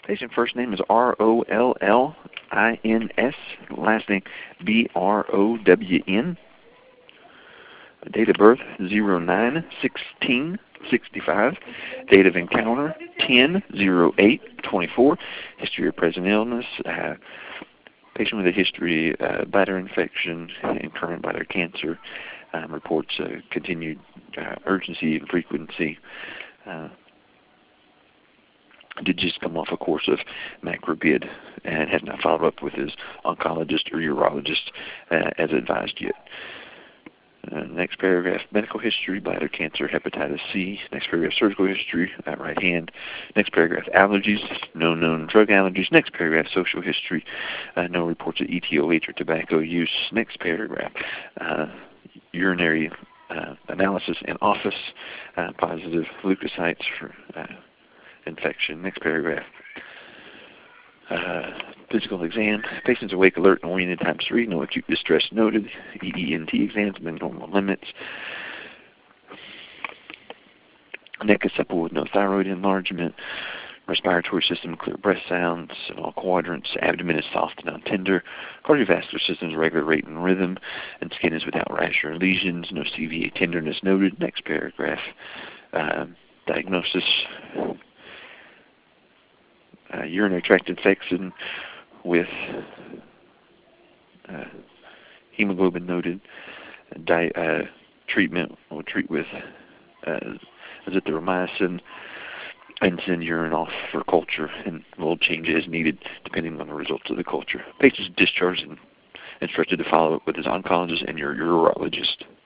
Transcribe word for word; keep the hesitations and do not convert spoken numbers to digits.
Patient first name is R O L L I N S. Last name B R O W N. Date of birth zero nine sixteen sixty-five. Date of encounter ten oh eight twenty-four. History of present illness. Uh, patient with a history uh, bladder infection and current bladder cancer. Um, reports uh, continued uh, urgency and frequency. Uh, did just come off a course of macrobid and has not followed up with his oncologist or urologist uh, as advised yet. Uh, next paragraph, medical history, bladder cancer, hepatitis C. Next paragraph, surgical history, uh, right hand. Next paragraph, allergies, no known drug allergies. Next paragraph, social history, uh, no reports of E T O H or tobacco use. Next paragraph, uh, urinary uh, analysis in office, uh, positive leukocytes for uh, infection. Next paragraph. Uh, physical exam. Patient's awake, alert, and oriented times three. No acute distress noted. E E N T exams within normal limits. Neck is supple with no thyroid enlargement. Respiratory system, clear breath sounds in all quadrants. Abdomen is soft and non-tender. Cardiovascular system is regular rate and rhythm. And skin is without rash or lesions. No C V A tenderness noted. Next paragraph. Uh, diagnosis. Uh, urinary tract infection with uh, hemoglobin noted. Di uh, treatment will treat with uh, azithromycin and send urine off for culture, and will change as needed depending on the results of the culture. Patient's discharged and instructed to follow up with his oncologist and your urologist.